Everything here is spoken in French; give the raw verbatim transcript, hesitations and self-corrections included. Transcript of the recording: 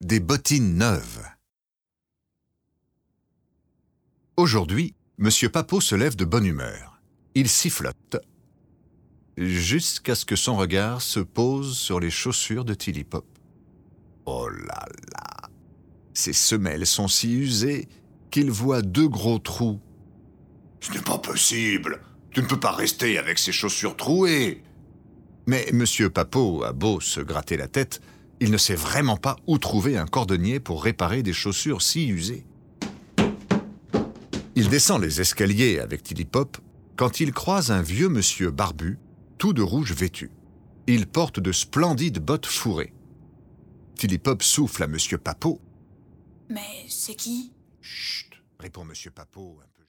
Des bottines neuves. Aujourd'hui, Monsieur Papeau se lève de bonne humeur. Il sifflote, jusqu'à ce que son regard se pose sur les chaussures de Tilly Pop. Oh là là! Ses semelles sont si usées qu'il voit deux gros trous. « Ce n'est pas possible! Tu ne peux pas rester avec ces chaussures trouées !» Mais Monsieur Papeau a beau se gratter la tête, il ne sait vraiment pas où trouver un cordonnier pour réparer des chaussures si usées. Il descend les escaliers avec Tilly Pop quand il croise un vieux monsieur barbu, tout de rouge vêtu. Il porte de splendides bottes fourrées. Tilly Pop souffle à Monsieur Papeau. « Mais c'est qui ?» « Chut !» répond Monsieur Papeau un peu.